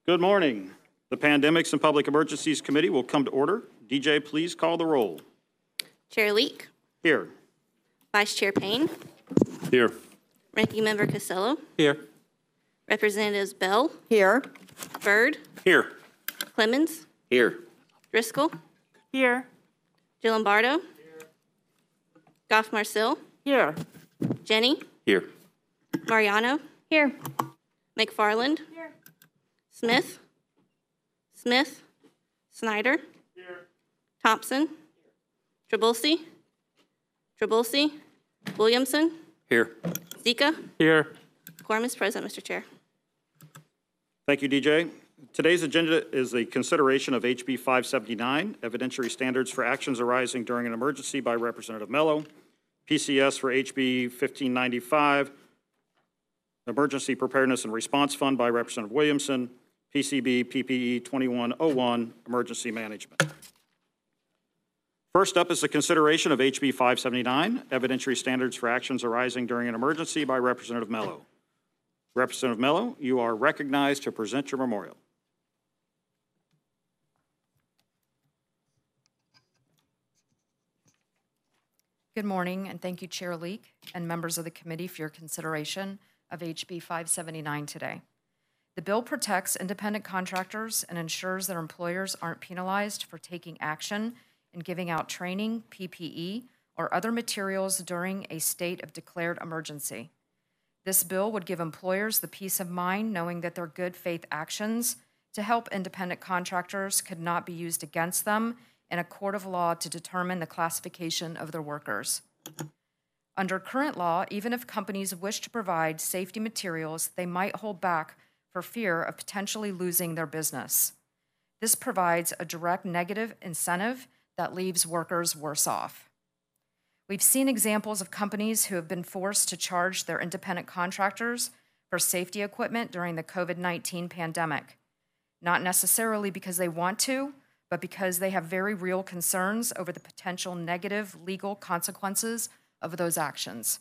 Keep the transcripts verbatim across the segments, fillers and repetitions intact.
Good morning. The Pandemics and Public Emergencies Committee will come to order. D J, please call the roll. Chair Leak, Here. Vice Chair Payne, Here. Ranking Member Costello, Here. Representatives Bell, Here. Byrd, Here. Clemens, Here. Driscoll, Here. Gillimbardo, Goff Marcel, Here. Jenny, Here. Mariano, Here. McFarland, Smith, Smith, Snyder, Thompson, Trabulsi, Trabulsi, Williamson, Here. Zika. Here. Quorum is present, Mister Chair. Thank you, D J. Today's agenda is a consideration of H B five seventy-nine, evidentiary standards for actions arising during an emergency by Representative Mello, P C S for H B fifteen ninety-five, Emergency Preparedness and Response Fund by Representative Williamson, P C B P P E twenty-one oh one, Emergency Management. First up is the consideration of H B five seventy-nine, evidentiary standards for actions arising during an emergency by Representative Mello. Representative Mello, you are recognized to present your memorial. Good morning, and thank you, Chair Leak and members of the committee for your consideration of H B five seventy-nine today. The bill protects independent contractors and ensures that employers aren't penalized for taking action and giving out training, P P E, or other materials during a state of declared emergency. This bill would give employers the peace of mind knowing that their good faith actions to help independent contractors could not be used against them in a court of law to determine the classification of their workers. Under current law, even if companies wish to provide safety materials, they might hold back for fear of potentially losing their business. This provides a direct negative incentive that leaves workers worse off. We've seen examples of companies who have been forced to charge their independent contractors for safety equipment during the COVID nineteen pandemic, not necessarily because they want to, but because they have very real concerns over the potential negative legal consequences of those actions.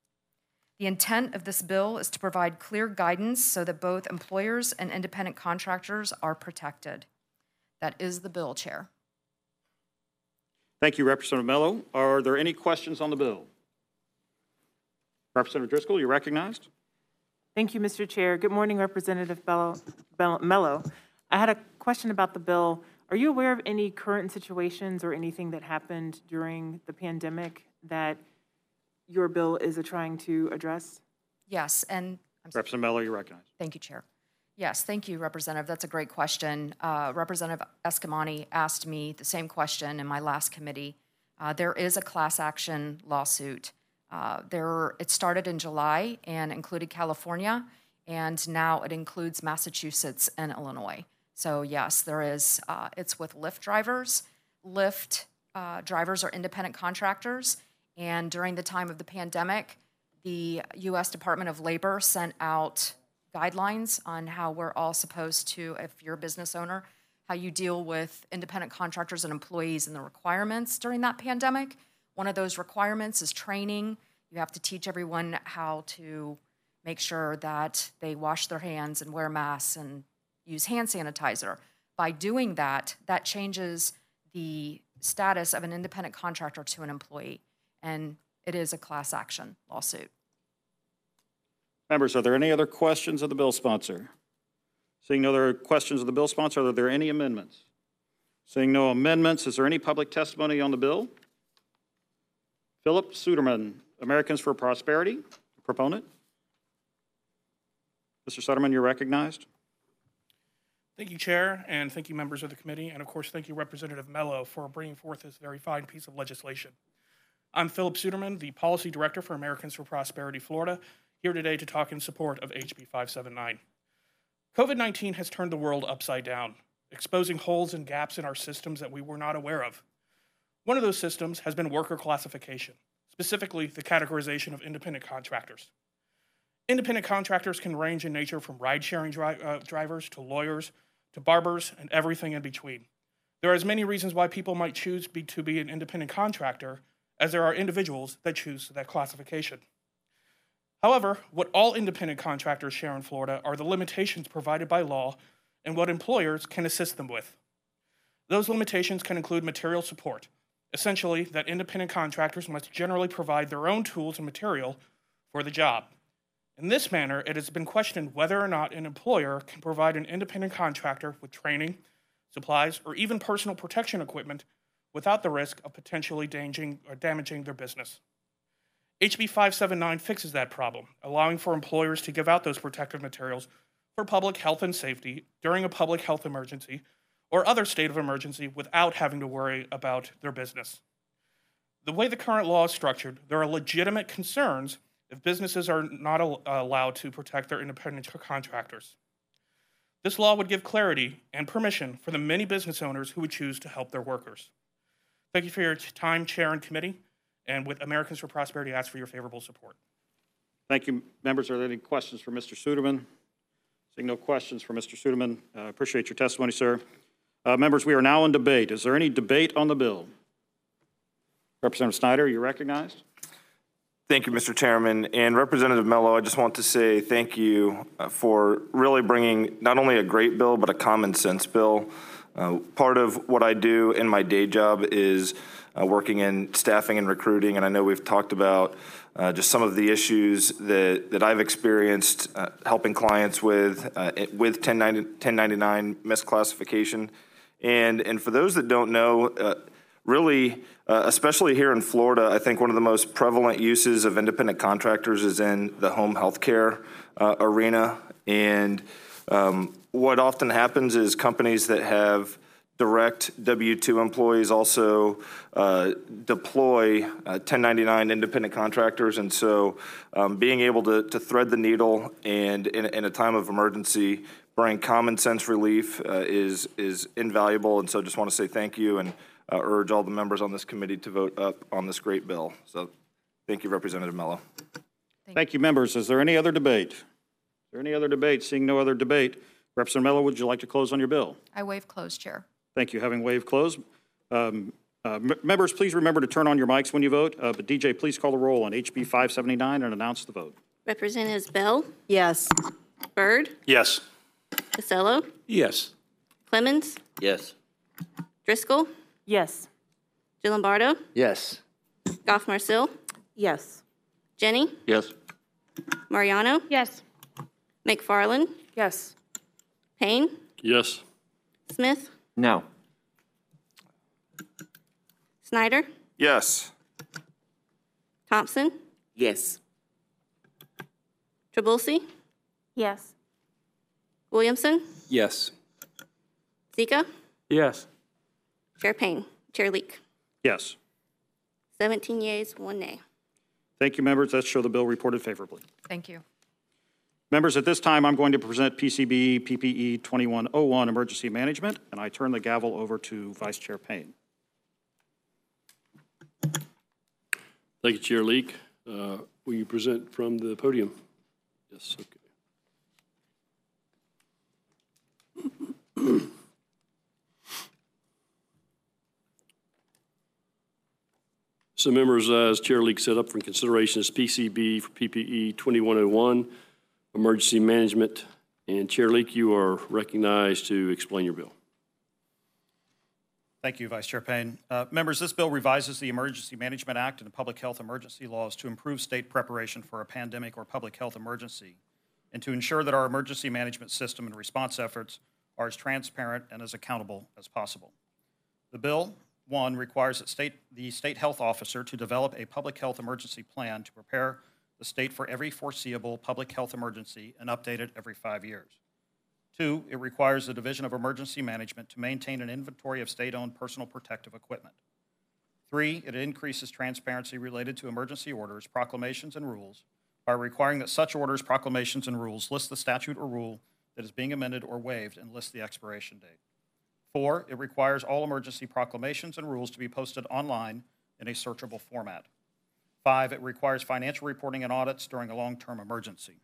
The intent of this bill is to provide clear guidance so that both employers and independent contractors are protected. That is the bill, Chair. Thank you, Representative Mello. Are there any questions on the bill? Representative Driscoll, you're recognized. Thank you, Mister Chair. Good morning, Representative Bello, Bello, Mello. I had a question about the bill. Are you aware of any current situations or anything that happened during the pandemic that your bill is trying to address? Yes, and I'm sorry. Representative Mello, you're recognized. Thank you, Chair. Yes, thank you, Representative. That's a great question. Uh, Representative Escamani asked me the same question in my last committee. Uh, there is a class action lawsuit. Uh, there, it started in July and included California, and now it includes Massachusetts and Illinois. So yes, there is. Uh, it's with Lyft drivers. Lyft uh, drivers are independent contractors, and during the time of the pandemic, the U S Department of Labor sent out guidelines on how we're all supposed to, if you're a business owner, how you deal with independent contractors and employees and the requirements during that pandemic. One of those requirements is training. You have to teach everyone how to make sure that they wash their hands and wear masks and use hand sanitizer. By doing that, that changes the status of an independent contractor to an employee, and it is a class action lawsuit. Members, are there any other questions of the bill sponsor? Seeing no other questions of the bill sponsor, are there any amendments? Seeing no amendments, is there any public testimony on the bill? Philip Suderman, Americans for Prosperity, proponent. Mister Suderman, you're recognized. Thank you, Chair, and thank you, members of the committee, and of course, thank you, Representative Mello, for bringing forth this very fine piece of legislation. I'm Philip Suderman, the Policy Director for Americans for Prosperity Florida, here today to talk in support of H B five seventy-nine. COVID nineteen has turned the world upside down, exposing holes and gaps in our systems that we were not aware of. One of those systems has been worker classification, specifically the categorization of independent contractors. Independent contractors can range in nature from ride-sharing dri uh, drivers to lawyers to barbers and everything in between. There are as many reasons why people might choose be, to be an independent contractor as there are individuals that choose that classification. However, what all independent contractors share in Florida are the limitations provided by law and what employers can assist them with. Those limitations can include material support, essentially that independent contractors must generally provide their own tools and material for the job. In this manner, it has been questioned whether or not an employer can provide an independent contractor with training, supplies, or even personal protection equipment without the risk of potentially damaging or damaging their business. H B five seventy-nine fixes that problem, allowing for employers to give out those protective materials for public health and safety during a public health emergency or other state of emergency without having to worry about their business. The way the current law is structured, there are legitimate concerns if businesses are not al- allowed to protect their independent contractors. This law would give clarity and permission for the many business owners who would choose to help their workers. Thank you for your time, Chair and Committee, and with Americans for Prosperity, I ask for your favorable support. Thank you, members. Are there any questions for Mister Suderman? Seeing no questions for Mister Suderman, I uh, appreciate your testimony, sir. Uh, members, we are now in debate. Is there any debate on the bill? Representative Snyder, you're recognized. Thank you, Mister Chairman. And Representative Mello, I just want to say thank you uh, for really bringing not only a great bill, but a common sense bill. Uh, part of what I do in my day job is uh, working in staffing and recruiting, and I know we've talked about uh, just some of the issues that, that I've experienced uh, helping clients with uh, with ten ninety-nine misclassification. And, and for those that don't know, uh, really, uh, especially here in Florida, I think one of the most prevalent uses of independent contractors is in the home health care uh, arena. And um, what often happens is companies that have direct W two employees also uh, deploy uh, ten ninety-nine independent contractors. And so um, being able to, to thread the needle and in, in a time of emergency, bring common sense relief uh, is, is invaluable. And so just want to say thank you and uh, urge all the members on this committee to vote up on this great bill. So thank you, Representative Mello. Thank, thank you, members. Is there any other debate? Is there any other debate? Seeing no other debate, Representative Mello, would you like to close on your bill? I waive close, Chair. Thank you. Having waived close. Um, uh, members, please remember to turn on your mics when you vote. Uh, but D J, please call the roll on H B five seventy-nine and announce the vote. Representatives Bell, Yes. Byrd, Yes. Costello, Yes. Clemens, Yes. Driscoll, Yes. Gilumbardo, Yes. Goff Marcil, Yes. Jenny, Yes. Mariano, Yes. McFarland, Yes. Payne, Yes. Smith, No. Snyder, Yes. Thompson, Yes. Trabulsi, Yes. Williamson, Yes. Zika, Yes. Chair Payne, Chair Leak. Yes. seventeen yeas, one nay. Thank you, members. That show the bill reported favorably. Thank you. Members, at this time, I'm going to present P C B P P E twenty-one oh one, Emergency Management, and I turn the gavel over to Vice Chair Payne. Thank you, Chair Leak. Uh, will you present from the podium? Yes, okay. So members, uh, as Chair Leak set up for consideration is P C B for P P E twenty-one oh one, Emergency Management. And Chair Leak, you are recognized to explain your bill. Thank you, Vice Chair Payne. Uh, members, this bill revises the Emergency Management Act and the public health emergency laws to improve state preparation for a pandemic or public health emergency and to ensure that our emergency management system and response efforts are as transparent and as accountable as possible. The bill, one, requires that state, the state health officer to develop a public health emergency plan to prepare the state for every foreseeable public health emergency and update it every five years. Two, it requires the Division of Emergency Management to maintain an inventory of state-owned personal protective equipment. Three, it increases transparency related to emergency orders, proclamations, and rules by requiring that such orders, proclamations, and rules list the statute or rule that is being amended or waived and list the expiration date. Four, it requires all emergency proclamations and rules to be posted online in a searchable format. Five, it requires financial reporting and audits during a long-term emergency.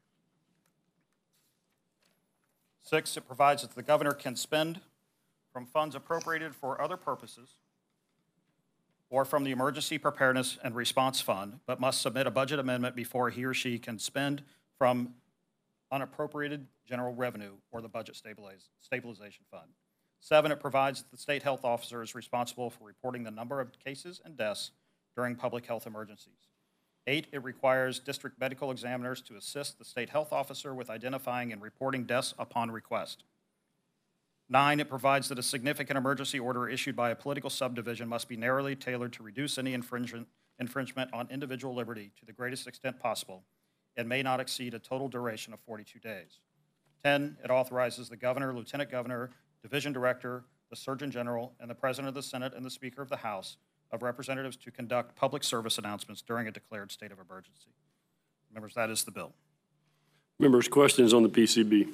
Six, it provides that the governor can spend from funds appropriated for other purposes or from the Emergency Preparedness and Response Fund, but must submit a budget amendment before he or she can spend from unappropriated general revenue or the budget stabilize, stabilization fund. Seven, it provides that the state health officer is responsible for reporting the number of cases and deaths during public health emergencies. Eight, it requires district medical examiners to assist the state health officer with identifying and reporting deaths upon request. Nine, it provides that a significant emergency order issued by a political subdivision must be narrowly tailored to reduce any infringement, infringement on individual liberty to the greatest extent possible and may not exceed a total duration of forty-two days. Ten, it authorizes the governor, lieutenant governor, division director, the surgeon general, and the president of the Senate and the speaker of the House of Representatives to conduct public service announcements during a declared state of emergency. Members, that is the bill. Members, questions on the P C B?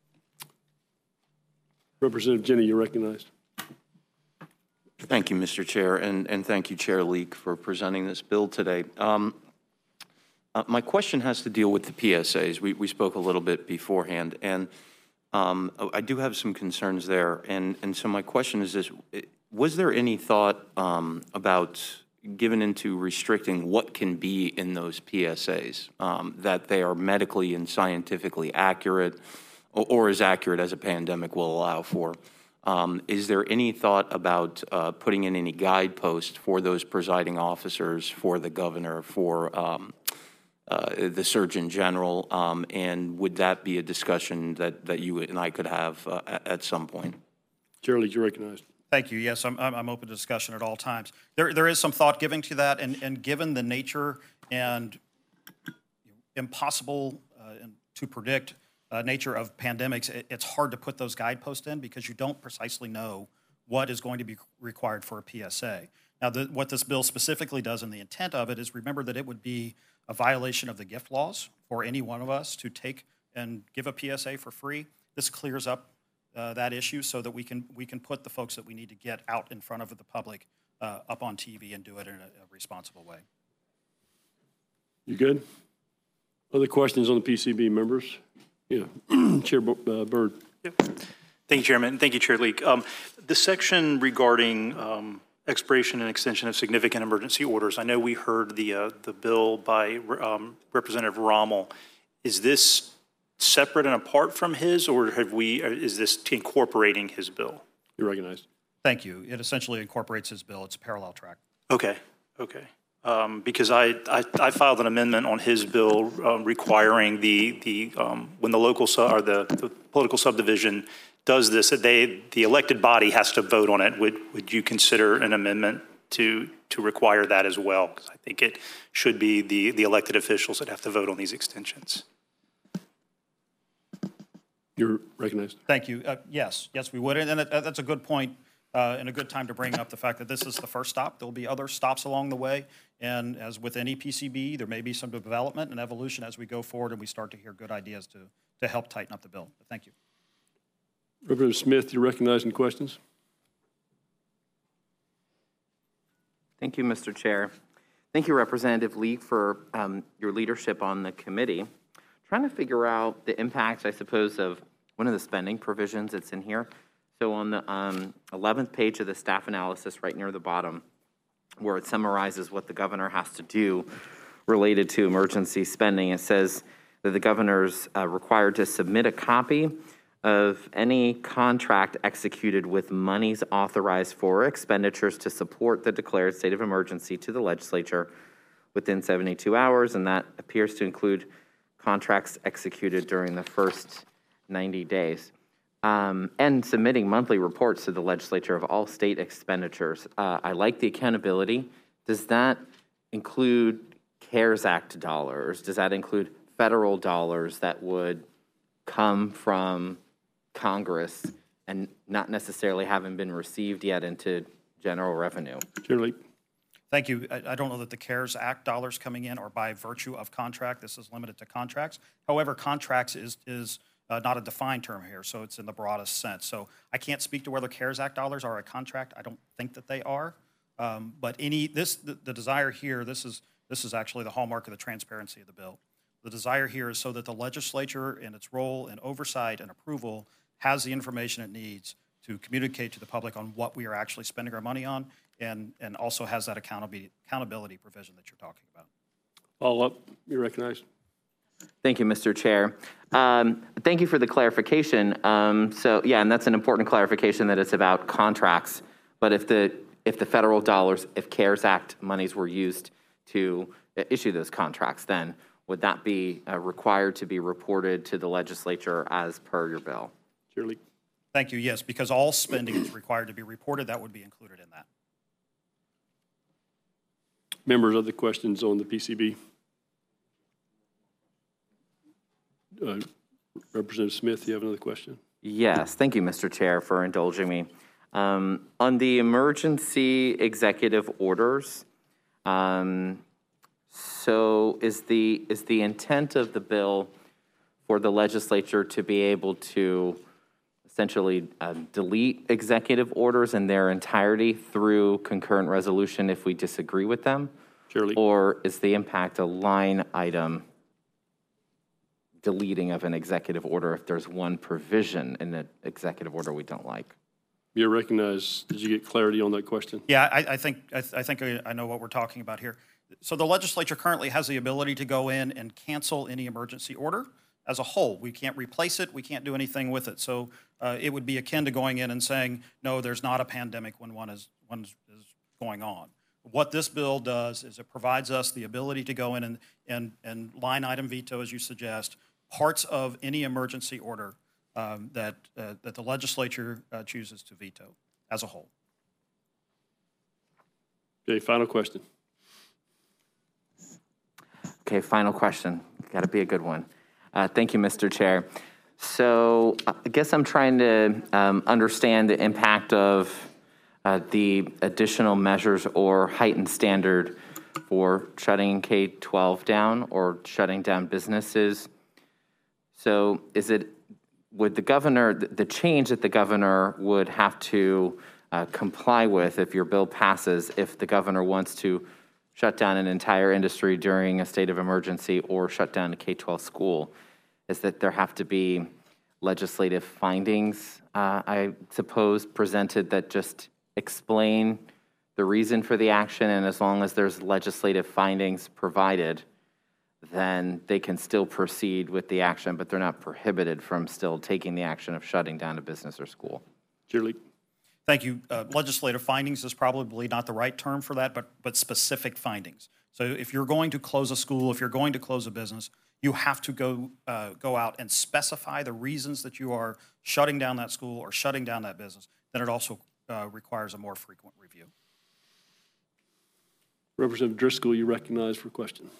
Representative Jenny, you're recognized. Thank you, Mister Chair, and, and thank you, Chair Leak, for presenting this bill today. Um, uh, my question has to deal with the P S As. We, we spoke a little bit beforehand, and um, I do have some concerns there. And, and so my question is this: was there any thought um, about given into restricting what can be in those P S As, um, that they are medically and scientifically accurate, or, or as accurate as a pandemic will allow for? Um, is there any thought about uh, putting in any guideposts for those presiding officers, for the governor, for um, uh, the Surgeon General, um, and would that be a discussion that, that you and I could have uh, at some point? Chair Leak, you're recognized. Thank you. Yes, I'm, I'm open to discussion at all times. There, there is some thought giving to that, and, and given the nature and impossible uh, to predict uh, nature of pandemics, it, it's hard to put those guideposts in because you don't precisely know what is going to be required for a P S A. Now, the, what this bill specifically does, and the intent of it, is remember that it would be a violation of the gift laws for any one of us to take and give a P S A for free. This clears up Uh, that issue so that we can we can put the folks that we need to get out in front of the public uh, up on T V and do it in a, a responsible way. You good? Other questions on the P C B, members? Yeah, Chair uh, Byrd. Yep. Thank you, Chairman. Thank you, Chair Leak. Um, the section regarding um, expiration and extension of significant emergency orders, I know we heard the uh, the bill by um, Representative Rommel. Is this separate and apart from his, or have we, is this incorporating his bill? You're recognized. Thank you. It essentially incorporates his bill. It's a parallel track. Okay, okay. Um, because I, I, I filed an amendment on his bill um, requiring the, the um, when the local, su or the, the political subdivision does this, that they, the elected body has to vote on it. Would, would you consider an amendment to, to require that as well? Because I think it should be the, the elected officials that have to vote on these extensions. You're recognized. Thank you. Uh, yes, yes, we would. And that, that's a good point uh, and a good time to bring up the fact that this is the first stop. There'll be other stops along the way. And as with any P C B, there may be some development and evolution as we go forward and we start to hear good ideas to, to help tighten up the bill. But thank you. Representative Smith, you're recognized in questions. Thank you, Mister Chair. Thank you, Representative Leak, for um, your leadership on the committee. Trying to figure out the impacts, I suppose, of one of the spending provisions that's in here. So on the um, eleventh page of the staff analysis, right near the bottom, where it summarizes what the governor has to do related to emergency spending, it says that the governor's uh, required to submit a copy of any contract executed with monies authorized for expenditures to support the declared state of emergency to the legislature within seventy-two hours, and that appears to include contracts executed during the first ninety days, um, and submitting monthly reports to the legislature of all state expenditures. Uh, I like the accountability. Does that include CARES Act dollars? Does that include federal dollars that would come from Congress and not necessarily haven't been received yet into general revenue? Chair Leak. Thank you. I, I don't know that the CARES Act dollars coming in are by virtue of contract. This is limited to contracts. However, contracts is, is uh, not a defined term here, so it's in the broadest sense. So I can't speak to whether CARES Act dollars are a contract. I don't think that they are. Um, but any this the, the desire here, this is this is actually the hallmark of the transparency of the bill. The desire here is so that the legislature in its role in oversight and approval has the information it needs to communicate to the public on what we are actually spending our money on, and, and also has that accountability, accountability provision that you're talking about. Follow up. You're recognized. Thank you, Mister Chair. Um, Thank you for the clarification. Um, So, yeah, and that's an important clarification that it's about contracts. But if the, if the federal dollars, if CARES Act monies were used to uh, issue those contracts, then would that be uh, required to be reported to the legislature as per your bill? Chair Leak. Thank you. Yes, because all spending is required to be reported, that would be included in that. Members, other questions on the P C B? Uh, Representative Smith, you have another question? Yes, thank you, Mister Chair, for indulging me. Um, On the emergency executive orders, um, so is the, is the intent of the bill for the legislature to be able to essentially uh, delete executive orders in their entirety through concurrent resolution if we disagree with them? Chair Leak. Or is the impact a line item deleting of an executive order if there's one provision in the executive order we don't like? You're recognized. Did you get clarity on that question? Yeah, I, I think, I, th- I think I I know what we're talking about here. So the legislature currently has the ability to go in and cancel any emergency order as a whole. We can't replace it. We can't do anything with it. So uh, it would be akin to going in and saying, no, there's not a pandemic when one is, one is is going on. What this bill does is it provides us the ability to go in and, and, and line item veto, as you suggest, parts of any emergency order um, that, uh, that the legislature uh, chooses to veto as a whole. Okay, final question. Okay, final question. Got to be a good one. Uh, thank you, Mister Chair. So I guess I'm trying to um, understand the impact of uh, the additional measures or heightened standard for shutting K twelve down or shutting down businesses. So is it, would the governor, the change that the governor would have to uh, comply with if your bill passes, if the governor wants to shut down an entire industry during a state of emergency or shut down a K twelve school, is that there have to be legislative findings, uh, I suppose, presented that just explain the reason for the action, and as long as there's legislative findings provided, then they can still proceed with the action, but they're not prohibited from still taking the action of shutting down a business or school. Chair Leak. Thank you. Uh, legislative findings is probably not the right term for that, but, but specific findings. So if you're going to close a school, if you're going to close a business, you have to go, uh, go out and specify the reasons that you are shutting down that school or shutting down that business. Then it also uh, requires a more frequent review. Representative Driscoll, you recognize for question.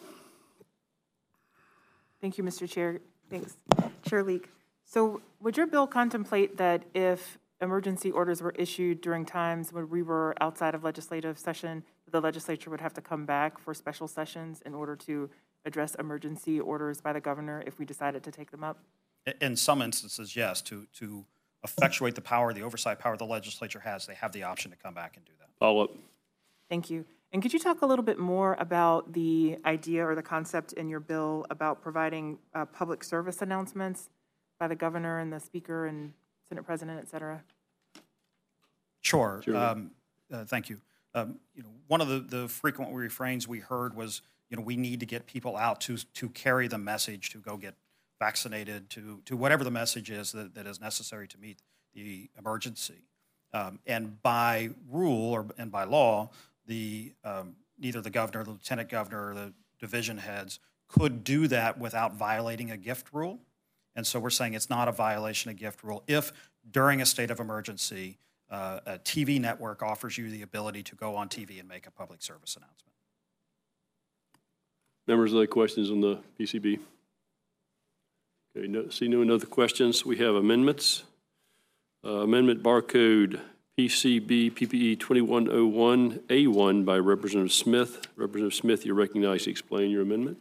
Thank you, Mister Chair. Thanks. Chair Leak. So would your bill contemplate that if emergency orders were issued during times when we were outside of legislative session, the legislature would have to come back for special sessions in order to address emergency orders by the governor if we decided to take them up? In some instances, yes, to, to effectuate the power, the oversight power the legislature has, they have the option to come back and do that. Follow up. Thank you. And could you talk a little bit more about the idea or the concept in your bill about providing uh, public service announcements by the governor and the speaker and Senate president, et cetera? Sure. Sure. Um, uh, thank you. Um, you know, one of the, the frequent refrains we heard was, you know, we need to get people out to to carry the message, to go get vaccinated, to to whatever the message is that, that is necessary to meet the emergency. Um, and by rule or and by law, the um, neither the governor, the lieutenant governor, or the division heads could do that without violating a gift rule. And so we're saying it's not a violation of gift rule if during a state of emergency, uh, a T V network offers you the ability to go on T V and make a public service announcement. Members, other questions on the P C B? Okay, no, see no other questions. We have amendments. Uh, amendment barcode P C B P P E twenty-one oh one A one by Representative Smith. Representative Smith, you're recognized to explain your amendment.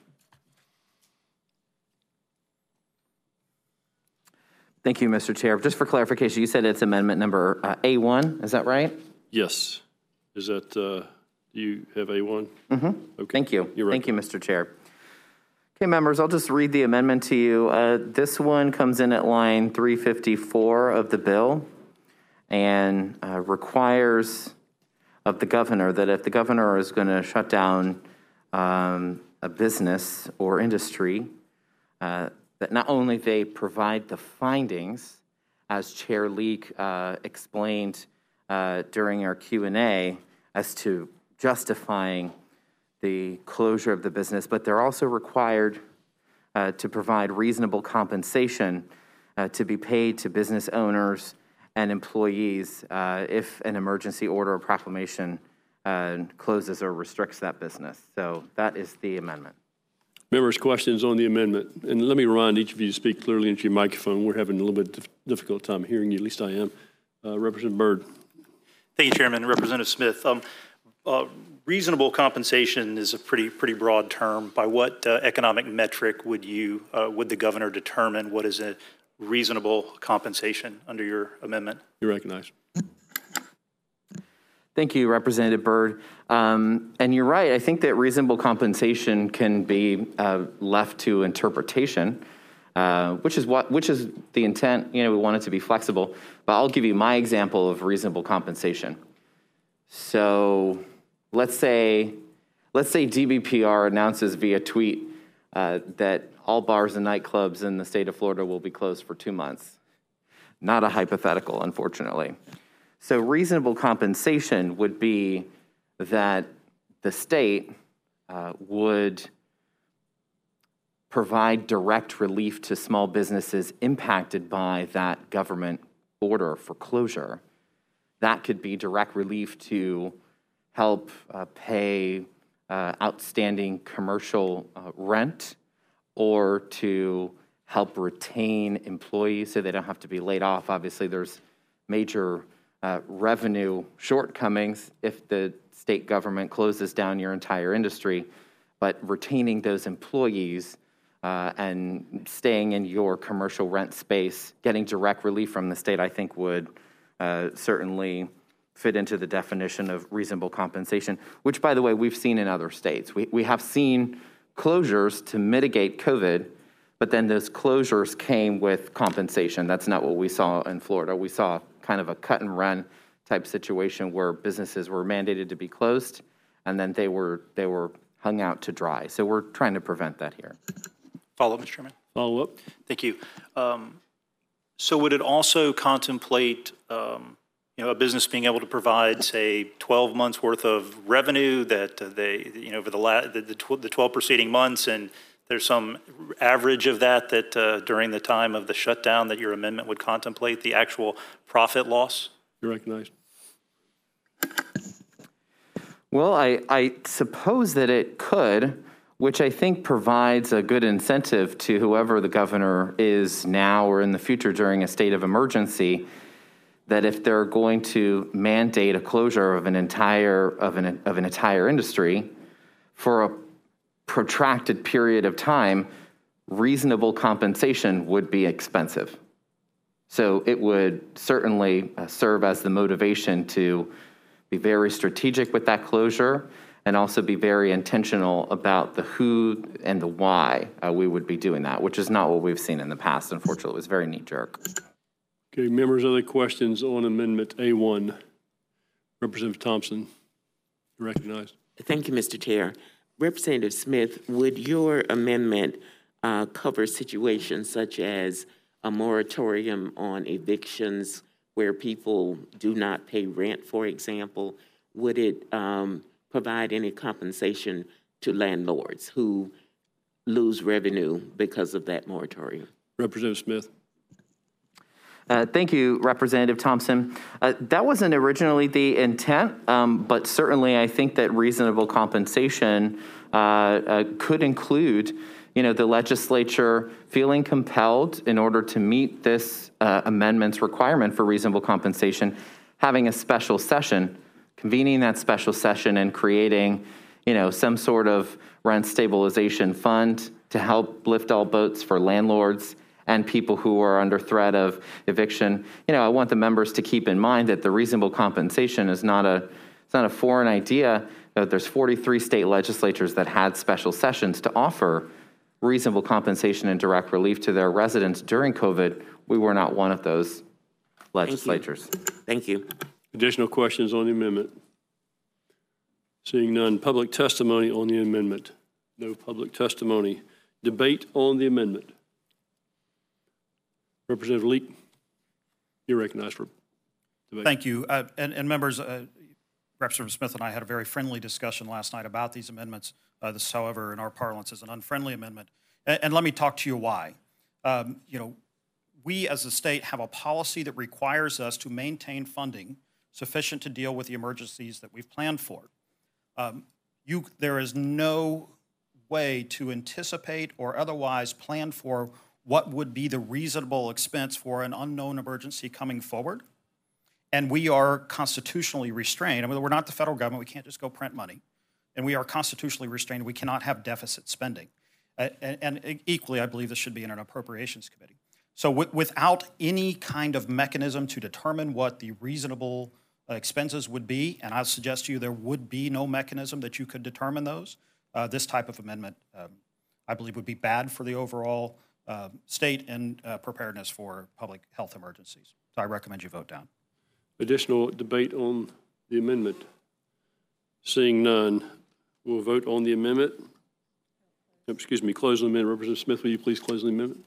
Thank you, Mister Chair. Just for clarification, you said it's amendment number uh, A one, is that right? Yes. Is that, uh, do you have A one? Mm-hmm. Okay. Thank you. You're Thank you, Mister Chair. Okay, members, I'll just read the amendment to you. Uh, this one comes in at line three fifty-four of the bill and uh, requires of the governor that if the governor is going to shut down um, a business or industry, uh, that not only they provide the findings, as Chair Leak uh, explained uh, during our Q and A as to justifying the closure of the business, but they're also required uh, to provide reasonable compensation uh, to be paid to business owners and employees uh, if an emergency order or proclamation uh, closes or restricts that business. So that is the amendment. Members, questions on the amendment? And let me remind each of you to speak clearly into your microphone. We're having a little bit dif- difficult time hearing you, at least I am. Uh, Representative Byrd. Thank you, Chairman. Representative Smith, um, uh, reasonable compensation is a pretty pretty broad term. By what uh, economic metric would you uh, would the governor determine what is a reasonable compensation under your amendment? You're recognized. Thank you, Representative Byrd. Um, and you're right. I think that reasonable compensation can be uh, left to interpretation, uh, which is what which is the intent. You know, we want it to be flexible. But I'll give you my example of reasonable compensation. So, let's say let's say D B P R announces via tweet uh, that all bars and nightclubs in the state of Florida will be closed for two months. Not a hypothetical, unfortunately. So reasonable compensation would be that the state uh, would provide direct relief to small businesses impacted by that government order for closure. That could be direct relief to help uh, pay uh, outstanding commercial uh, rent, or to help retain employees so they don't have to be laid off. Obviously, there's major uh, revenue shortcomings if the state government closes down your entire industry, but retaining those employees uh, and staying in your commercial rent space, getting direct relief from the state, I think would uh, certainly fit into the definition of reasonable compensation, which, by the way, we've seen in other states. We, we have seen closures to mitigate COVID, but then those closures came with compensation. That's not what we saw in Florida. We saw kind of a cut and run type situation where businesses were mandated to be closed, and then they were they were hung out to dry. So we're trying to prevent that here. Follow up, Mister Chairman. Follow up. Thank you. Um, so would it also contemplate um, you know, a business being able to provide, say, twelve months worth of revenue that uh, they, you know, over the, la- the, the, tw- the twelve preceding months, and there's some average of that that uh, during the time of the shutdown that your amendment would contemplate the actual profit loss? You're recognized. Well, I, I suppose that it could, which I think provides a good incentive to whoever the governor is now or in the future during a state of emergency, that if they're going to mandate a closure of an entire of an of an entire industry for a protracted period of time, reasonable compensation would be expensive. So it would certainly uh, serve as the motivation to be very strategic with that closure and also be very intentional about the who and the why uh, we would be doing that, which is not what we've seen in the past. Unfortunately, it was very knee-jerk. Okay, members, other questions on Amendment A one? Representative Thompson, you're recognized. Thank you, Mister Chair. Representative Smith, would your amendment uh, cover situations such as a moratorium on evictions where people do not pay rent, for example? Would it um, provide any compensation to landlords who lose revenue because of that moratorium? Representative Smith. Uh, thank you, Representative Thompson. Uh, that wasn't originally the intent, um, but certainly I think that reasonable compensation uh, uh, could include, you know, the legislature feeling compelled in order to meet this uh, amendment's requirement for reasonable compensation, having a special session, convening that special session and creating, you know, some sort of rent stabilization fund to help lift all boats for landlords and people who are under threat of eviction. You know, I want the members to keep in mind that the reasonable compensation is not a, it's not a foreign idea. That there's forty-three state legislatures that had special sessions to offer reasonable compensation and direct relief to their residents during COVID. We were not one of those legislatures. Thank you. Thank you. Additional questions on the amendment? Seeing none, public testimony on the amendment. No public testimony. debate on the amendment. Representative Leek, you're recognized for debate. Thank you. Uh, and, and members, uh, Representative Smith and I had a very friendly discussion last night about these amendments. Uh, this, however, in our parlance is an unfriendly amendment. And, and let me talk to you why. Um, you know, we as a state have a policy that requires us to maintain funding sufficient to deal with the emergencies that we've planned for. Um, you, there is no way to anticipate or otherwise plan for what would be the reasonable expense for an unknown emergency coming forward. And we are constitutionally restrained. I mean, we're not the federal government. We can't just go print money. And we are constitutionally restrained. We cannot have deficit spending. Uh, and, and equally, I believe this should be in an appropriations committee. So w without any kind of mechanism to determine what the reasonable uh, expenses would be, and I'll suggest to you there would be no mechanism that you could determine those, uh, this type of amendment, um, I believe, would be bad for the overall uh, state and uh, preparedness for public health emergencies. So I recommend you vote down. Additional debate on the amendment? Seeing none, we'll vote on the amendment. Excuse me, close the amendment. Representative Smith, will you please close the amendment?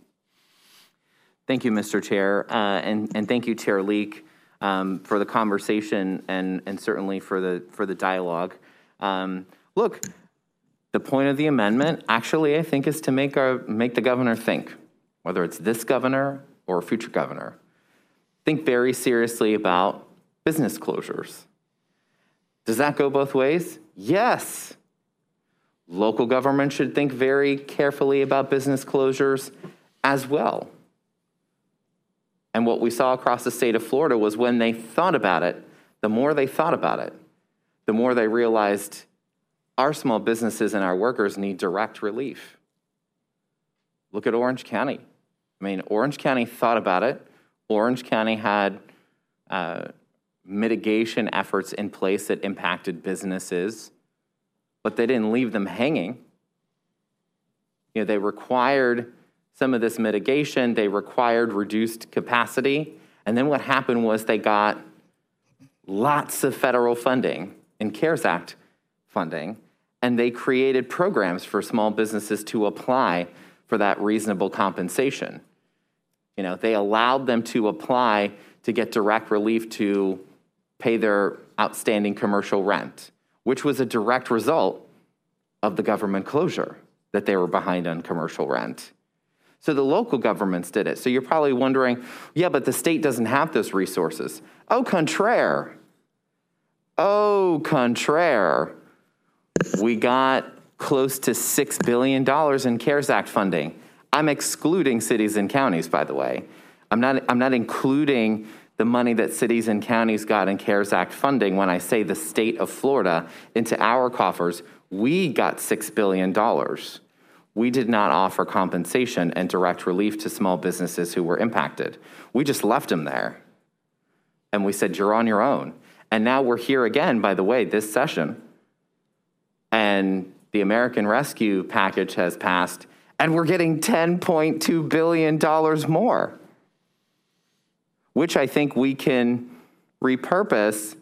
Thank you, Mister Chair, uh, and, and thank you, Chair Leek, um, for the conversation and, and certainly for the, for the dialogue. Um, look, the point of the amendment actually, I think, is to make, our, make the governor think, whether it's this governor or a future governor. Think very seriously about business closures. Does that go both ways? Yes. Local government should think very carefully about business closures as well. And what we saw across the state of Florida was when they thought about it, the more they thought about it, the more they realized our small businesses and our workers need direct relief. Look at Orange County. I mean, Orange County thought about it. Orange County had uh, mitigation efforts in place that impacted businesses, but they didn't leave them hanging. You know, they required some of this mitigation, they required reduced capacity, and then what happened was they got lots of federal funding and CARES Act funding, and they created programs for small businesses to apply for that reasonable compensation. You know, they allowed them to apply to get direct relief to pay their outstanding commercial rent, which was a direct result of the government closure, that they were behind on commercial rent. So the local governments did it. So you're probably wondering, yeah, but the state doesn't have those resources. Au contraire. Au contraire. We got close to six billion dollars in CARES Act funding. I'm excluding cities and counties, by the way. I'm not, I'm not including the money that cities and counties got in CARES Act funding when I say the state of Florida into our coffers. We got six billion dollars. We did not offer compensation and direct relief to small businesses who were impacted. We just left them there. And we said, you're on your own. And now we're here again, by the way, this session. And the American Rescue Package has passed, and we're getting ten point two billion dollars more, which I think we can repurpose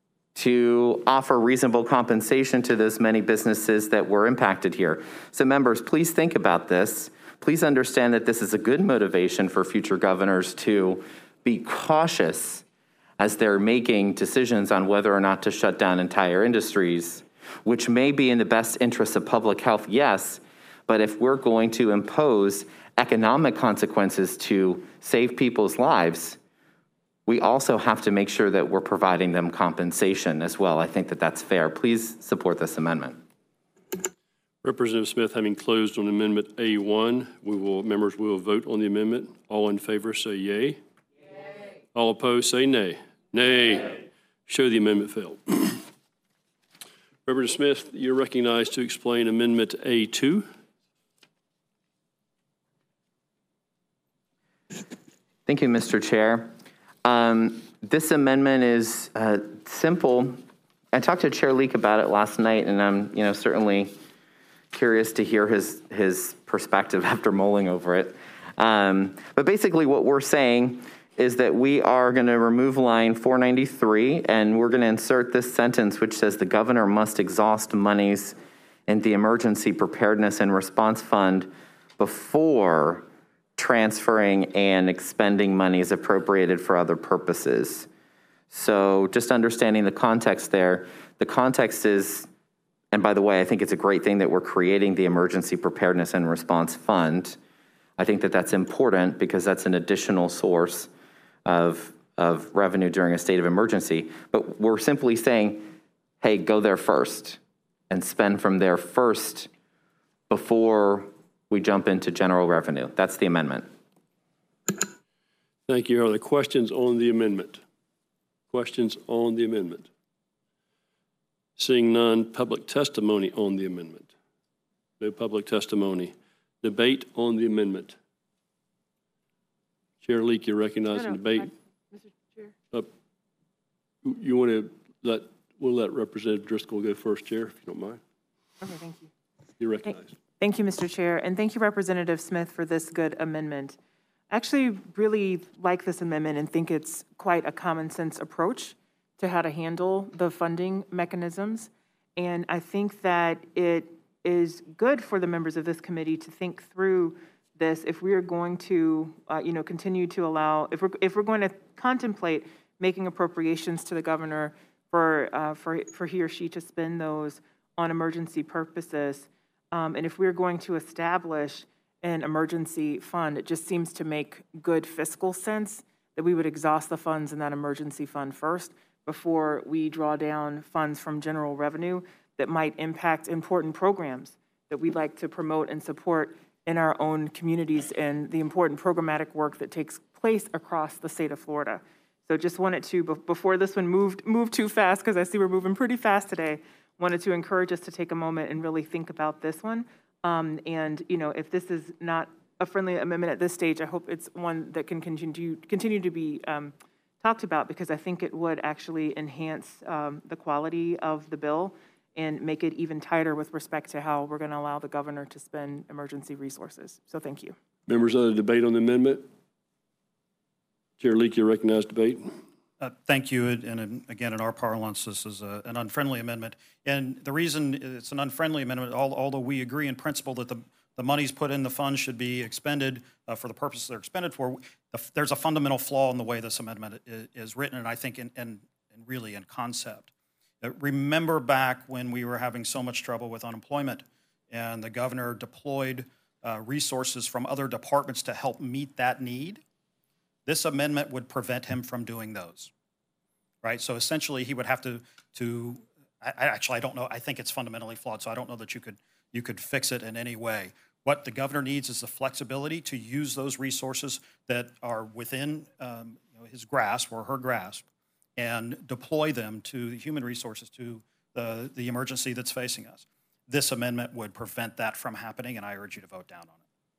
to offer reasonable compensation to those many businesses that were impacted here. So members, please think about this. Please understand that this is a good motivation for future governors to be cautious as they're making decisions on whether or not to shut down entire industries, which may be in the best interest of public health, yes, but if we're going to impose economic consequences to save people's lives, we also have to make sure that we're providing them compensation as well. I think that that's fair. Please support this amendment. Representative Smith, having closed on Amendment A one, we will, members will vote on the amendment. All in favor say yea. Yay. All opposed say nay. Nay. Nay. Show the amendment failed. Representative Smith, you're recognized to explain Amendment A two. Thank you, Mister Chair. Um, this amendment is uh, simple. I talked to Chair Leek about it last night, and I'm, you know, certainly curious to hear his his perspective after mulling over it. Um, but basically, what we're saying is that we are going to remove line four ninety-three, and we're going to insert this sentence which says the governor must exhaust monies in the Emergency Preparedness and Response Fund before transferring and expending monies appropriated for other purposes. So just understanding the context there, the context is, and by the way, I think it's a great thing that we're creating the Emergency Preparedness and Response Fund. I think that that's important because that's an additional source of, of revenue during a state of emergency. But we're simply saying, hey, go there first and spend from there first before we jump into general revenue. That's the amendment. Thank you. Are there questions on the amendment? Questions on the amendment? Seeing none, public testimony on the amendment. No public testimony. Debate on the amendment. Chair Leak, you're recognized in No, no, debate. I- Mister Chair. Uh, You want to let, we'll let Representative Driscoll go first, Chair, if you don't mind. Okay, thank you. You're recognized. Thank you, Mister Chair, and thank you, Representative Smith, for this good amendment. I actually really like this amendment and think it's quite a common sense approach to how to handle the funding mechanisms. And I think that it is good for the members of this committee to think through this if we are going to, uh, you know, continue to allow, if we're, if we're going to contemplate making appropriations to the governor for, uh, for, for he or she to spend those on emergency purposes. Um, and if we're going to establish an emergency fund, it just seems to make good fiscal sense that we would exhaust the funds in that emergency fund first before we draw down funds from general revenue that might impact important programs that we'd like to promote and support in our own communities and the important programmatic work that takes place across the state of Florida. So just wanted to, before this one moved, moved too fast, because I see we're moving pretty fast today, wanted to encourage us to take a moment and really think about this one. Um, and, you know, if this is not a friendly amendment at this stage, I hope it's one that can continue, continue to be um, talked about, because I think it would actually enhance um, the quality of the bill and make it even tighter with respect to how we're going to allow the governor to spend emergency resources. So thank you. Members of the debate on the amendment? Chair Leak, you recognize debate. Uh, Thank you, and and again, in our parlance, this is a- an unfriendly amendment. And the reason it's an unfriendly amendment, al- although we agree in principle that the, the monies put in the fund should be expended uh, for the purposes they're expended for, the- there's a fundamental flaw in the way this amendment is, is written, and I think in, in, in really in concept. Uh, Remember back when we were having so much trouble with unemployment, and the governor deployed uh, resources from other departments to help meet that need? This amendment would prevent him from doing those, right? So essentially, he would have to, to I, I actually, I don't know, I think it's fundamentally flawed, so I don't know that you could, you could fix it in any way. What the governor needs is the flexibility to use those resources that are within um, you know, his grasp or her grasp and deploy them to human resources, to the, the emergency that's facing us. This amendment would prevent that from happening, and I urge you to vote down on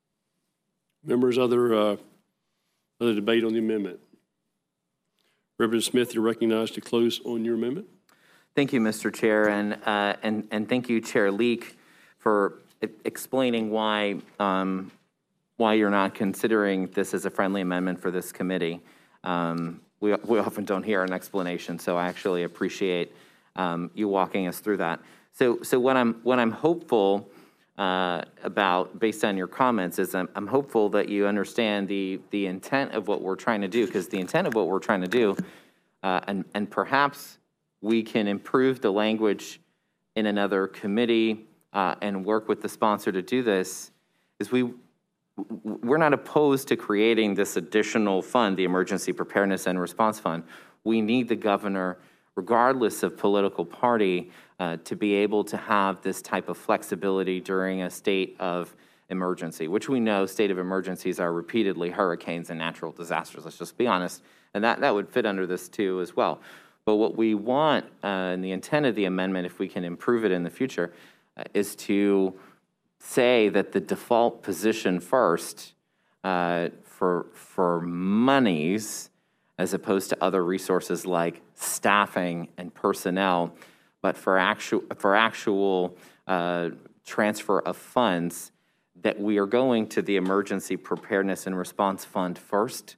it. Members, other, uh, other debate on the amendment? Representative Smith, you're recognized to close on your amendment. Thank you, Mister Chair, and uh, and and thank you, Chair Leak, for e- explaining why um, why you're not considering this as a friendly amendment for this committee. Um, we we often don't hear an explanation, so I actually appreciate um, you walking us through that. So so what I'm what I'm hopeful uh, about, based on your comments, is I'm, I'm hopeful that you understand the the intent of what we're trying to do, because the intent of what we're trying to do, uh, and and perhaps we can improve the language in another committee uh, and work with the sponsor to do this, is we, we're not opposed to creating this additional fund, the Emergency Preparedness and Response Fund. We need the governor, regardless of political party, uh, to be able to have this type of flexibility during a state of emergency, which we know state of emergencies are repeatedly hurricanes and natural disasters. Let's just be honest. And that, that would fit under this too as well. But what we want, uh, and the intent of the amendment, if we can improve it in the future, uh, is to say that the default position first uh, for, for monies, as opposed to other resources like staffing and personnel, but for actual, for actual uh, transfer of funds, that we are going to the Emergency Preparedness and Response Fund first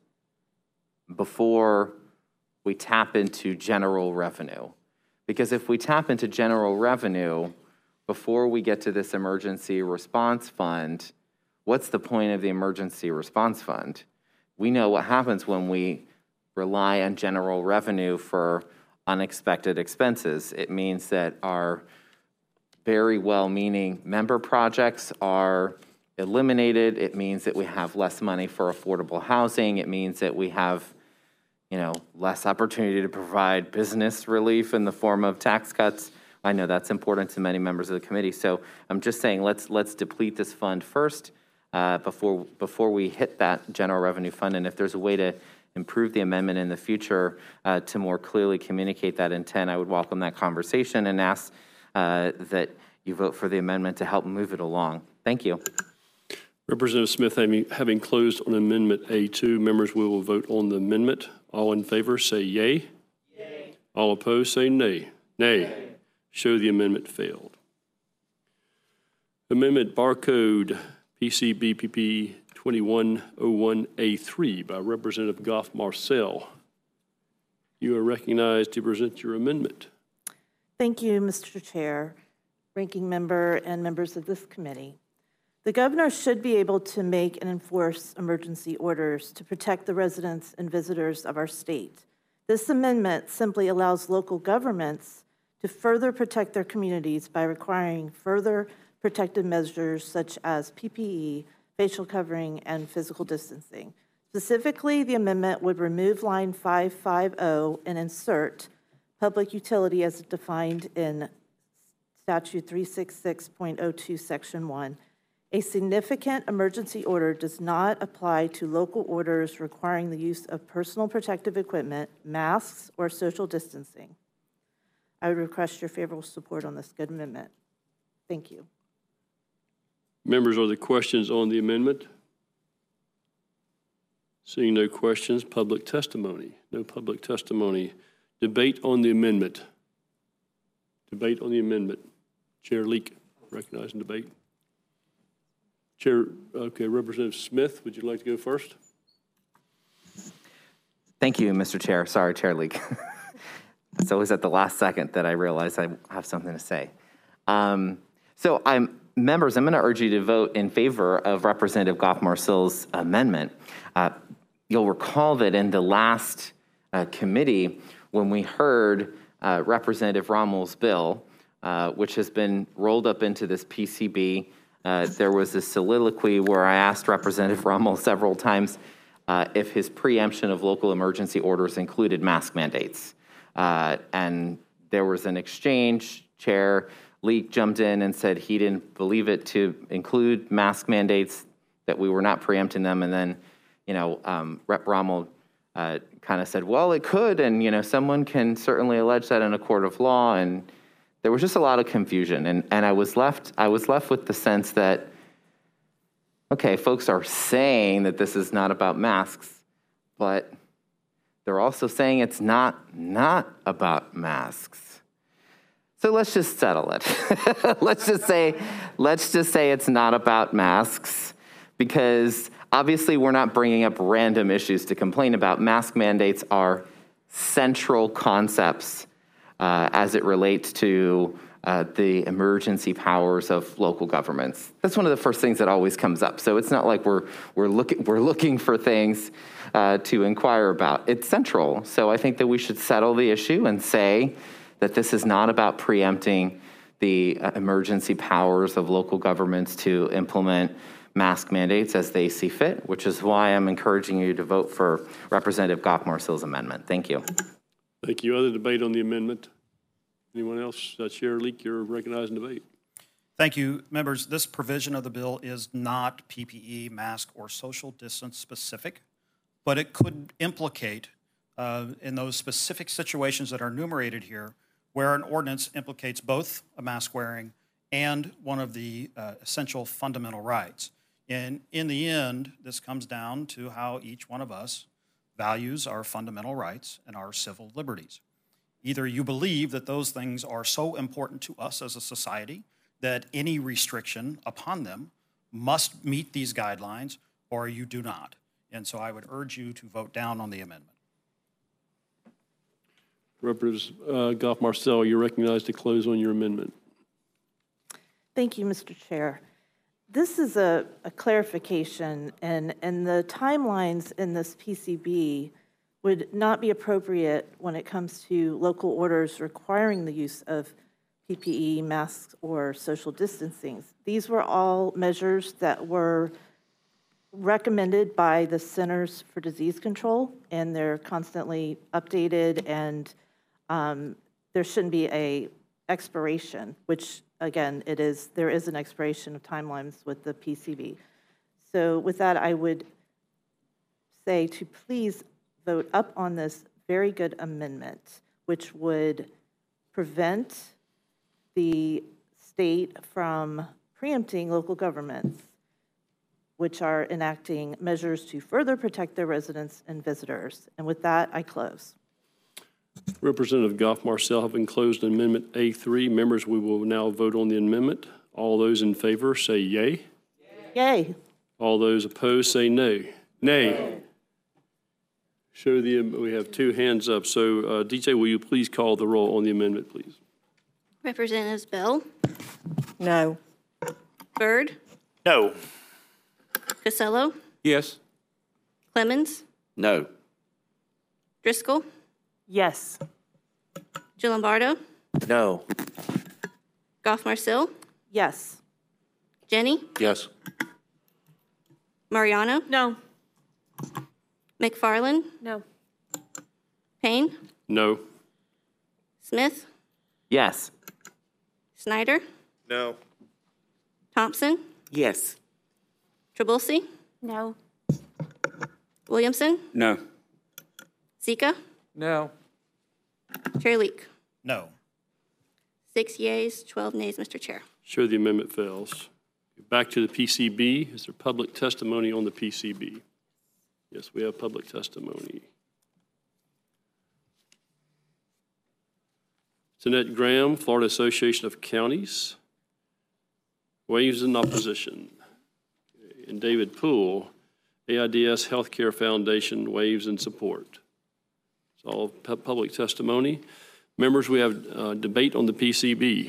before we tap into general revenue. Because if we tap into general revenue before we get to this emergency response fund, what's the point of the emergency response fund? We know what happens when we rely on general revenue for unexpected expenses. It means that our very well-meaning member projects are eliminated. It means that we have less money for affordable housing. It means that we have, you know, less opportunity to provide business relief in the form of tax cuts. I know that's important to many members of the committee. So I'm just saying, let's let's deplete this fund first uh, before before we hit that general revenue fund. And if there's a way to improve the amendment in the future uh, to more clearly communicate that intent, I would welcome that conversation and ask uh, that you vote for the amendment to help move it along. Thank you. Representative Smith, having, having closed on Amendment A two, members we will vote on the amendment. All in favor say yay. Yay. All opposed say nay. Nay. Nay. Show the amendment failed. Amendment Barcode P C B P P twenty-one oh one A three by Representative Goff Marcel. You are recognized to present your amendment. Thank you, Mister Chair, Ranking Member, and members of this committee. The governor should be able to make and enforce emergency orders to protect the residents and visitors of our state. This amendment simply allows local governments to further protect their communities by requiring further protective measures such as P P E, facial covering, and physical distancing. Specifically, the amendment would remove line five fifty and insert public utility as defined in Statute three sixty-six point oh two, Section one. A significant emergency order does not apply to local orders requiring the use of personal protective equipment, masks, or social distancing. I would request your favorable support on this good amendment. Thank you. Members, are there questions on the amendment? Seeing no questions, public testimony. No public testimony. Debate on the amendment. Debate on the amendment. Chair Leak, recognize and debate. Chair, okay, Representative Smith, would you like to go first? Thank you, Mister Chair. Sorry, Chair Leak. It's always at the last second that I realize I have something to say. Um, so I'm, members, I'm going to urge you to vote in favor of Representative Goff Marcel's amendment. Uh, you'll recall that in the last uh, committee, when we heard uh, Representative Rommel's bill, uh, which has been rolled up into this P C B, uh, there was a soliloquy where I asked Representative Rommel several times uh, if his preemption of local emergency orders included mask mandates. Uh, and there was an exchange. Chair Leak jumped in and said he didn't believe it to include mask mandates, that we were not preempting them. And then, you know, um, Rep Rommel uh, kind of said, well, it could. And, you know, someone can certainly allege that in a court of law. And there was just a lot of confusion. And, and I was left, I was left with the sense that, okay, folks are saying that this is not about masks, but they're also saying it's not not about masks. So let's just settle it. let's just say, let's just say it's not about masks, because obviously we're not bringing up random issues to complain about. Mask mandates are central concepts uh, as it relates to uh, the emergency powers of local governments. That's one of the first things that always comes up. So it's not like we're we're looking we're looking for things uh, to inquire about. It's central. So I think that we should settle the issue and say that this is not about preempting the uh, emergency powers of local governments to implement mask mandates as they see fit, which is why I'm encouraging you to vote for Representative Goff Marcel's amendment. Thank you. Thank you. Other debate on the amendment? Anyone else? Uh, Chair Leak, you're recognized in debate. Thank you, members. This provision of the bill is not P P E, mask, or social distance specific, but it could implicate uh, in those specific situations that are enumerated here, where an ordinance implicates both a mask wearing and one of the uh, essential fundamental rights. And in the end, this comes down to how each one of us values our fundamental rights and our civil liberties. Either you believe that those things are so important to us as a society that any restriction upon them must meet these guidelines, or you do not. And so I would urge you to vote down on the amendment. Representative uh, Goff Marcel, you're recognized to close on your amendment. Thank you, Mister Chair. this is a, a clarification, and, and the timelines in this P C B would not be appropriate when it comes to local orders requiring the use of P P E, masks, or social distancing. These were all measures that were recommended by the Centers for Disease Control, and they're constantly updated, and um, there shouldn't be a expiration, which again, it is, there is an expiration of timelines with the P C B. So with that, I would say to please vote up on this very good amendment, which would prevent the state from preempting local governments, which are enacting measures to further protect their residents and visitors. And with that, I close. Representative Goff Marcel having closed Amendment A three. Members, we will now vote on the amendment. All those in favor say yay. Yay. All those opposed say nay. Nay. Show the, we have two hands up. So uh, D J, will you please call the roll on the amendment, please? Representatives Bell, No. Byrd, No. Costello, Yes. Clemens, No. Driscoll, Yes. Gilambardo, No. Goff Marcel, Yes. Jenny, Yes. Mariano, No. McFarland, No. Payne, No. Smith, Yes. Snyder, No. Thompson, Yes. Trabulsi, No. Williamson, No. Zika, No. Chair Leak. No. Six yeas, twelve nays, Mister Chair. Show the amendment fails. Back to the P C B. Is there public testimony on the P C B? Yes, we have public testimony. Jeanette Graham, Florida Association of Counties, waives in opposition. And David Poole, A I D S Healthcare Foundation, waives in support. It's all pu- public testimony. Members, we have uh, debate on the P C B.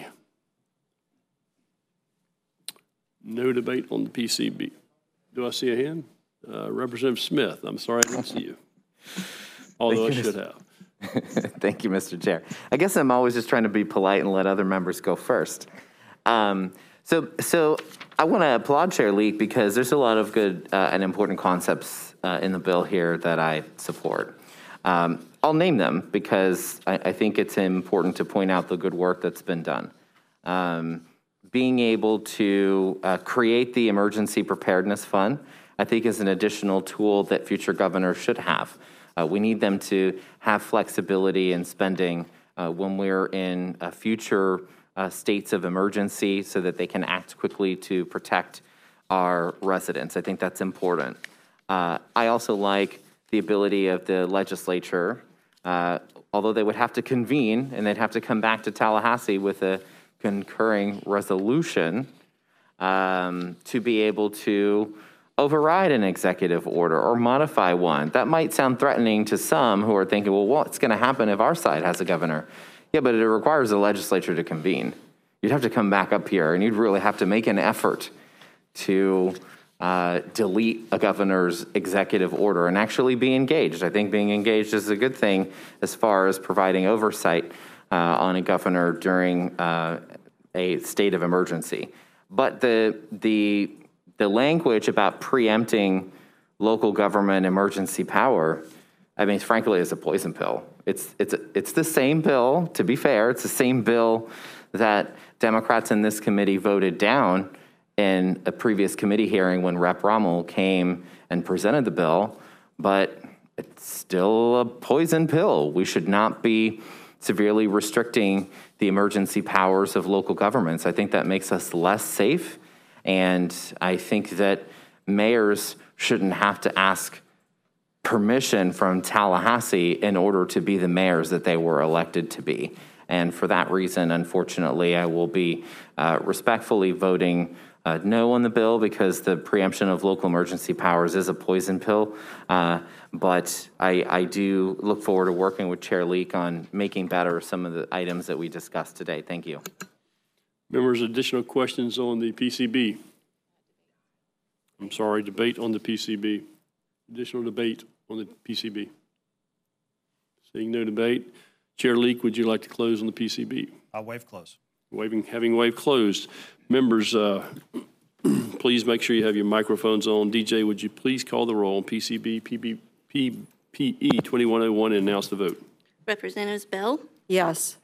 No debate on the P C B. Do I see a hand? Uh, Representative Smith, I'm sorry I didn't see you, although I should have. Thank you, Mister Chair. I guess I'm always just trying to be polite and let other members go first. Um, so, so I want to applaud Chair Leak because there's a lot of good uh, and important concepts uh, in the bill here that I support. Um, I'll name them because I, I think it's important to point out the good work that's been done. Um, being able to uh, create the Emergency Preparedness Fund, I think, is an additional tool that future governors should have. Uh, we need them to have flexibility in spending uh, when we're in uh, future uh, states of emergency so that they can act quickly to protect our residents. I think that's important. Uh, I also like the ability of the legislature, uh, although they would have to convene and they'd have to come back to Tallahassee with a concurring resolution um, to be able to override an executive order or modify one. That might sound threatening to some who are thinking, well, what's going to happen if our side has a governor? Yeah, but it requires the legislature to convene. You'd have to come back up here and you'd really have to make an effort to uh, delete a governor's executive order and actually be engaged. I think being engaged is a good thing as far as providing oversight uh, on a governor during uh, a state of emergency. But the, the, the language about preempting local government emergency power, I mean, frankly, is a poison pill. It's, it's, it's the same bill, to be fair, it's the same bill that Democrats in this committee voted down in a previous committee hearing when Rep Rommel came and presented the bill, but it's still a poison pill. We should not be severely restricting the emergency powers of local governments. I think that makes us less safe, and I think that mayors shouldn't have to ask permission from Tallahassee in order to be the mayors that they were elected to be. And for that reason, unfortunately, I will be uh, respectfully voting uh, no on the bill because the preemption of local emergency powers is a poison pill. Uh, but I, I do look forward to working with Chair Leak on making better some of the items that we discussed today. Thank you. Members, additional questions on the P C B? I'm sorry, debate on the P C B. Additional debate on the P C B. Seeing no debate, Chair Leak, would you like to close on the P C B? I'll waive close. Waiving, having waived closed. Members, uh, please make sure you have your microphones on. D J, would you please call the roll on P C B, P B, P P E twenty-one oh one and announce the vote? Representatives Bell, Yes.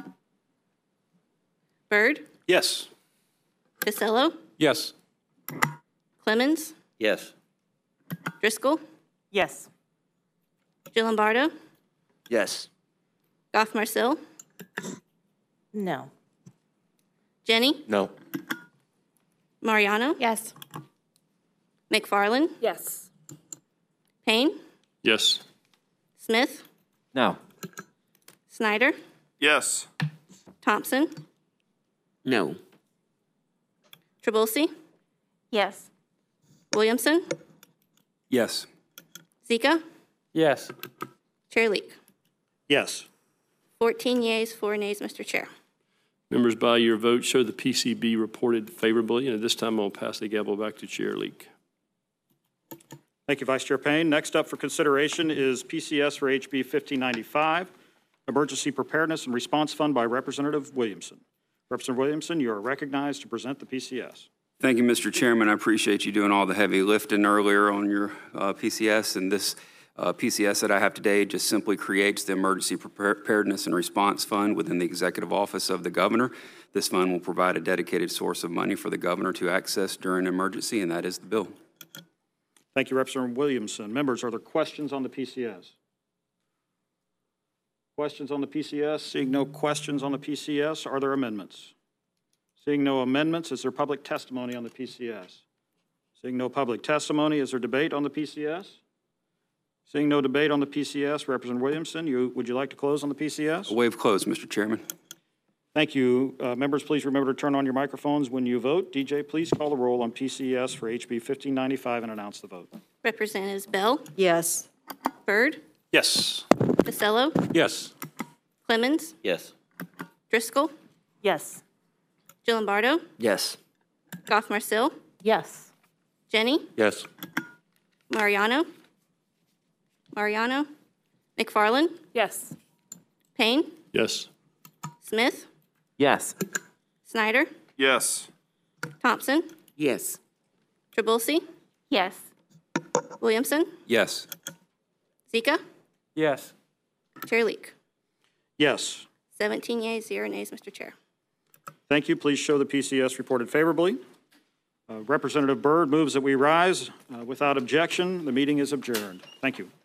Byrd, Yes. Castillo, Yes. Clemmons, Yes. Driscoll, Yes. Gilliambardo, Yes. Goff Marcel, No. Jenny, No. Mariano, Yes. McFarland, Yes. Payne, Yes. Smith, No. Snyder, Yes. Thompson, No. Trabulsi, Yes. Williamson, Yes. Zika, Yes. Chair Leak. Yes. fourteen yeas, four nays, Mister Chair. Members, by your vote, show the P C B reported favorably. And at this time, I'll pass the gavel back to Chair Leak. Thank you, Vice Chair Payne. Next up for consideration is P C S for H B fifteen ninety-five, Emergency Preparedness and Response Fund by Representative Williamson. Representative Williamson, you are recognized to present the P C S. Thank you, Mister Chairman. I appreciate you doing all the heavy lifting earlier on your uh, P C S. And this uh, P C S that I have today just simply creates the Emergency Preparedness and Response Fund within the Executive Office of the Governor. This fund will provide a dedicated source of money for the Governor to access during an emergency, and that is the bill. Thank you, Representative Williamson. Members, are there questions on the P C S? Questions on the P C S? Seeing no questions on the P C S, are there amendments? Seeing no amendments, is there public testimony on the P C S? Seeing no public testimony, is there debate on the P C S? Seeing no debate on the P C S, Representative Williamson, you, would you like to close on the P C S? Waive close, Mister Chairman. Thank you. Uh, members, please remember to turn on your microphones when you vote. D J, please call the roll on P C S for H B fifteen ninety-five and announce the vote. Representatives Bell, Yes. Byrd, Yes. Castillo, Yes. Clemmons, Yes. Driscoll, Yes. Gilliambardo, Yes. Goff Marcel, Yes. Jenny, Yes. Mariano, Mariano, McFarland, Yes. Payne, Yes. Smith, Yes. Snyder, Yes. Thompson, Yes. Trabulsi, Yes. Williamson, Yes. Zika, Yes. Chair Leak. Yes. seventeen yeas, zero nays, Mister Chair. Thank you. Please show the P C S reported favorably. Uh, Representative Byrd moves that we rise. Uh, without objection, the meeting is adjourned. Thank you.